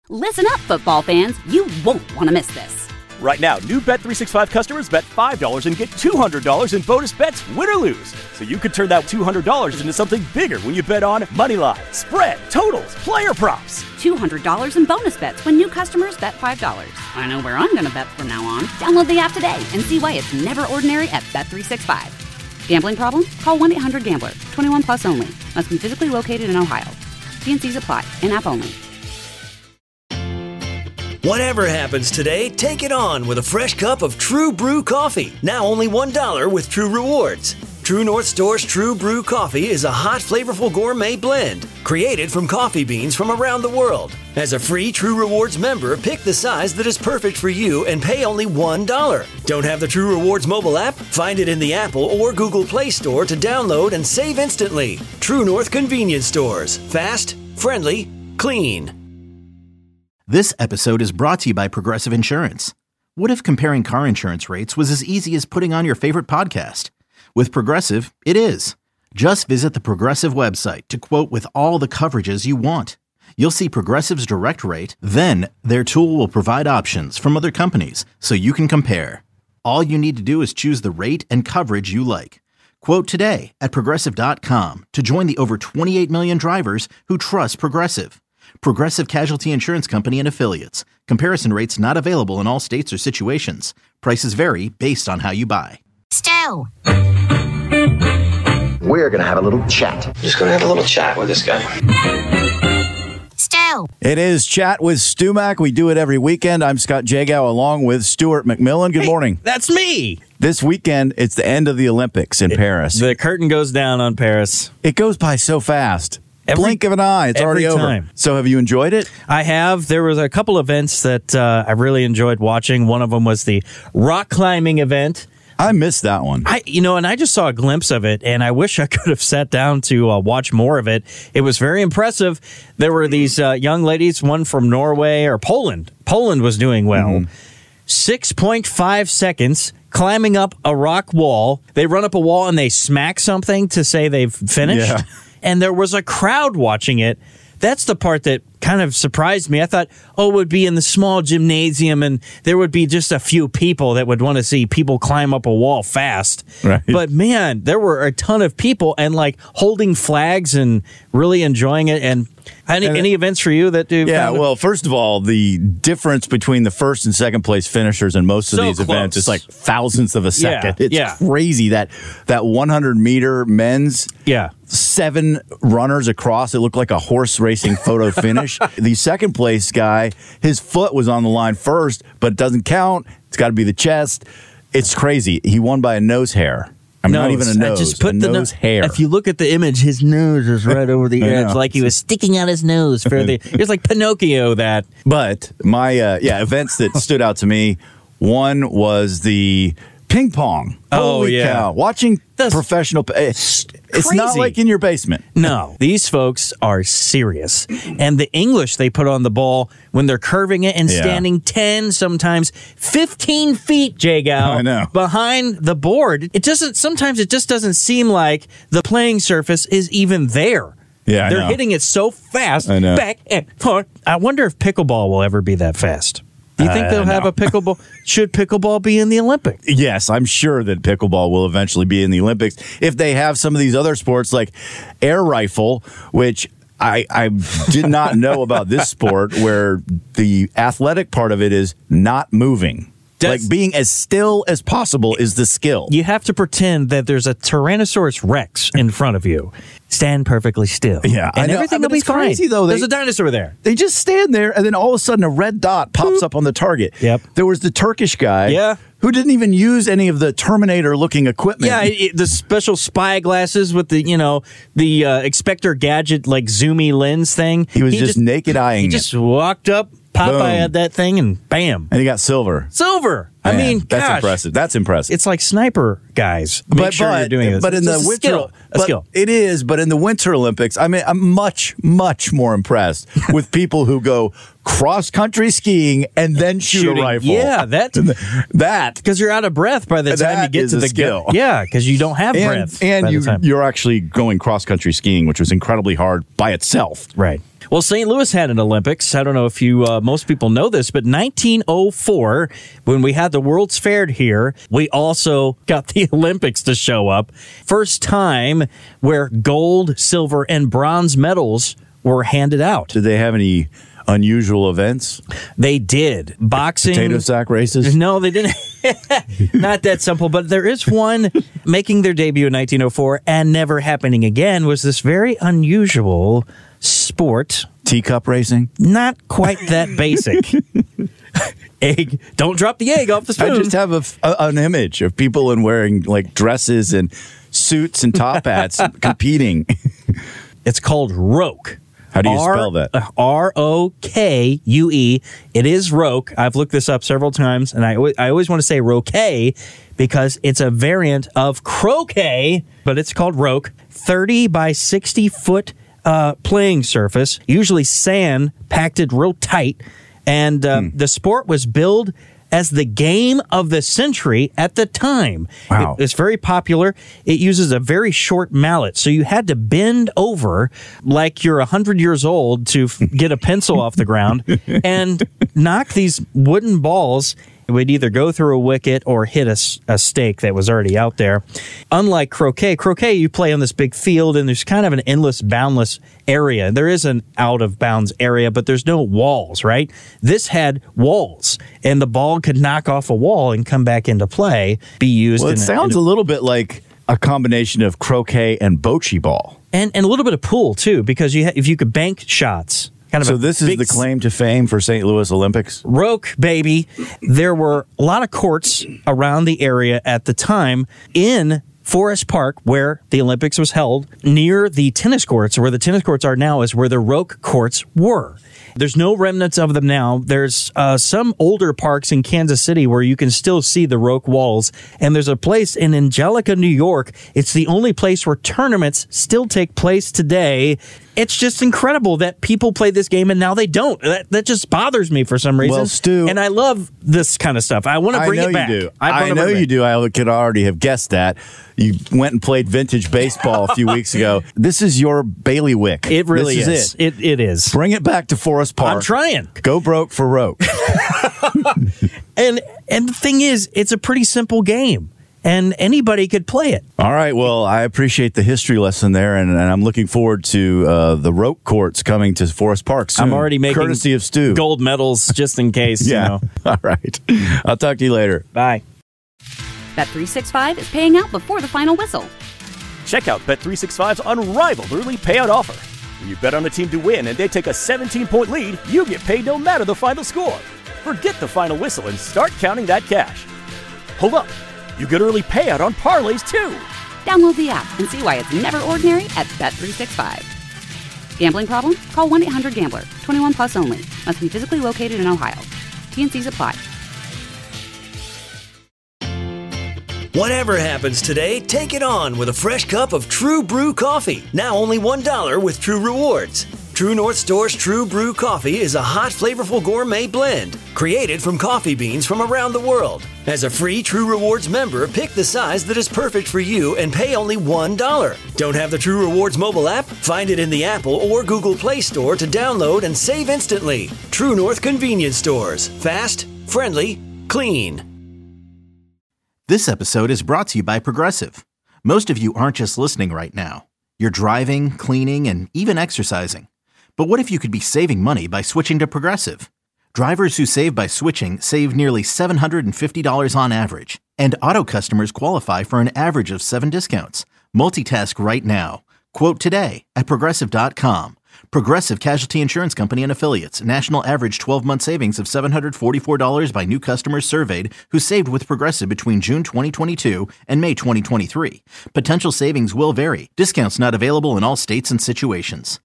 Listen up, football fans. You won't want to miss this. Right now, new Bet365 customers bet $5 and get $200 in bonus bets, win or lose. So you could turn that $200 into something bigger when you bet on moneyline, spread, totals, player props. $200 in bonus bets when new customers bet $5. I know where I'm going to bet from now on. Download the app today and see why it's never ordinary at Bet365. Gambling problem? Call 1-800-GAMBLER. 21 plus only. Must be physically located in Ohio. T&Cs apply. In-app only. Whatever happens today, take it on with a fresh cup of True Brew coffee. Now only $1 with True Rewards. True North Store's True Brew coffee is a hot, flavorful gourmet blend created from coffee beans from around the world. As a free True Rewards member, pick the size that is perfect for you and pay only $1. Don't have the True Rewards mobile app? Find it in the Apple or Google Play Store to download and save instantly. True North Convenience Stores. Fast, friendly, clean. This episode is brought to you by Progressive Insurance. What if comparing car insurance rates was as easy as putting on your favorite podcast? With Progressive, it is. Just visit the Progressive website to quote with all the coverages you want. You'll see Progressive's direct rate, then their tool will provide options from other companies so you can compare. All you need to do is choose the rate and coverage you like. Quote today at Progressive.com to join the over 28 million drivers who trust Progressive. Progressive Casualty Insurance Company and Affiliates. Comparison rates not available in all states or situations. Prices vary based on how you buy. Stu. We're going to have a little chat. Just going to have a little chat with this guy. Stu. It is Chat with Stu Mac. We do it every weekend. I'm Scott Jagow along with Stuart McMillan. Good morning. That's me. This weekend, it's the end of the Olympics in Paris. The curtain goes down on Paris. It goes by so fast. Blink of an eye, it's already over. So have you enjoyed it? I have. There was a couple events that I really enjoyed watching. One of them was the rock climbing event. I missed that one. And I just saw a glimpse of it, and I wish I could have sat down to watch more of it. It was very impressive. There were these young ladies, one from Norway or Poland. Poland was doing well. 6.5 seconds climbing up a rock wall. They run up a wall and they smack something to say they've finished. Yeah. And there was a crowd watching it. That's the part that kind of surprised me. I thought, it would be in the small gymnasium and there would be just a few people that would want to see people climb up a wall fast. Right. But man, there were a ton of people and like holding flags and really enjoying it. And any events for you that do? Yeah, well, first of all, the difference between the first and second place finishers in most of these events is like thousandths of a second. It's crazy that 100-meter men's 7 runners across. It looked like a horse racing photo finish. The second place guy, his foot was on the line first, but it doesn't count. It's got to be the chest. It's crazy. He won by a nose hair. Not even a nose. I just put the nose hair. If you look at the image, his nose is right over the edge, like he was sticking out his nose for the. It was like Pinocchio. That. But my events that stood out to me. One was the ping pong. Holy cow! Watching professional. It's not like in your basement. No, these folks are serious. And the English they put on the ball when they're curving it and standing 10, sometimes 15 feet, Jagow, I know. behind the board. Sometimes it just doesn't seem like the playing surface is even there. Yeah, they're hitting it so fast, back and forth. I wonder if pickleball will ever be that fast. Do you think they'll have a pickleball? Should pickleball be in the Olympics? Yes, I'm sure that pickleball will eventually be in the Olympics. If they have some of these other sports like air rifle, which I did not know about this sport, where the athletic part of it is not moving. Like being as still as possible is the skill. You have to pretend that there's a Tyrannosaurus Rex in front of you. Stand perfectly still. Yeah, and everything will be fine. Crazy, though. There's a dinosaur there. They just stand there, and then all of a sudden a red dot pops up on the target. Yep. There was the Turkish guy who didn't even use any of the Terminator-looking equipment. Yeah, the special spy glasses with the Expector Gadget, like zoomy lens thing. He was just naked eyeing it. He just walked up. Popeye had that thing, and bam. And he got silver. Silver. Man, I mean, that's impressive. That's impressive. It's like sniper guys. Make sure you're doing this. But in the winter, skill. It is. But in the Winter Olympics, I mean, I'm much, much more impressed with people who go cross-country skiing and then shoot a rifle. Yeah, that because you're out of breath by the time you get to the skill. Yeah, because you don't have breath. And you're actually going cross-country skiing, which was incredibly hard by itself. Right. Well, St. Louis had an Olympics. I don't know if most people know this, but 1904, when we had the World's Fair here, we also got the Olympics to show up. First time where gold, silver, and bronze medals were handed out. Did they have any unusual events? They did. Boxing. Potato sack races? No, they didn't. Not that simple, but there is one making their debut in 1904 and never happening again was this very unusual sport. Teacup racing? Not quite that basic. Egg. Don't drop the egg off the spoon. I just have an image of people in wearing like dresses and suits and top hats competing. It's called roke. How do you spell that? R-O-K-U-E. It is roke. I've looked this up several times, and I always want to say roquet because it's a variant of croquet, but it's called roke. 30 by 60 foot playing surface, usually sand packed it real tight, and the sport was billed as the game of the century at the time. Wow. It's very popular. It uses a very short mallet, so you had to bend over like you're 100 years old to get a pencil off the ground and knock these wooden balls. It would either go through a wicket or hit a stake that was already out there. Unlike croquet, you play on this big field, and there's kind of an endless, boundless area. There is an out-of-bounds area, but there's no walls, right? This had walls, and the ball could knock off a wall and come back into play, be used. Well, it sounds a little bit like a combination of croquet and bocce ball. And a little bit of pool, too, because if you could bank shots. So this is the claim to fame for St. Louis Olympics? Roke, baby. There were a lot of courts around the area at the time in Forest Park, where the Olympics was held, near the tennis courts, where the tennis courts are now, is where the roke courts were. There's no remnants of them now. There's some older parks in Kansas City where you can still see the roke walls. And there's a place in Angelica, New York. It's the only place where tournaments still take place today. It's just incredible that people play this game and now they don't. That just bothers me for some reason. Well, Stu, and I love this kind of stuff. I want to bring it back. I know you do. I could already have guessed that. You went and played vintage baseball a few weeks ago. This is your bailiwick. It really is. It is. Bring it back to Forest Park. I'm trying. Go broke for roke. And the thing is, it's a pretty simple game. And anybody could play it. All right. Well, I appreciate the history lesson there, and I'm looking forward to the rope courts coming to Forest Park soon. I'm already making courtesy of Stu gold medals just in case. Yeah. All right. I'll talk to you later. Bye. Bet365 is paying out before the final whistle. Check out Bet365's unrivaled early payout offer. When you bet on a team to win and they take a 17-point lead, you get paid no matter the final score. Forget the final whistle and start counting that cash. Hold up. You get early payout on parlays, too. Download the app and see why it's never ordinary at Bet365. Gambling problem? Call 1-800-GAMBLER. 21 plus only. Must be physically located in Ohio. T&Cs apply. Whatever happens today, take it on with a fresh cup of True Brew coffee. Now only $1 with True Rewards. True North Store's True Brew coffee is a hot, flavorful gourmet blend created from coffee beans from around the world. As a free True Rewards member, pick the size that is perfect for you and pay only $1. Don't have the True Rewards mobile app? Find it in the Apple or Google Play Store to download and save instantly. True North Convenience Stores. Fast, friendly, clean. This episode is brought to you by Progressive. Most of you aren't just listening right now. You're driving, cleaning, and even exercising. But what if you could be saving money by switching to Progressive? Drivers who save by switching save nearly $750 on average. And auto customers qualify for an average of 7 discounts. Multitask right now. Quote today at Progressive.com. Progressive Casualty Insurance Company and Affiliates. National average 12-month savings of $744 by new customers surveyed who saved with Progressive between June 2022 and May 2023. Potential savings will vary. Discounts not available in all states and situations.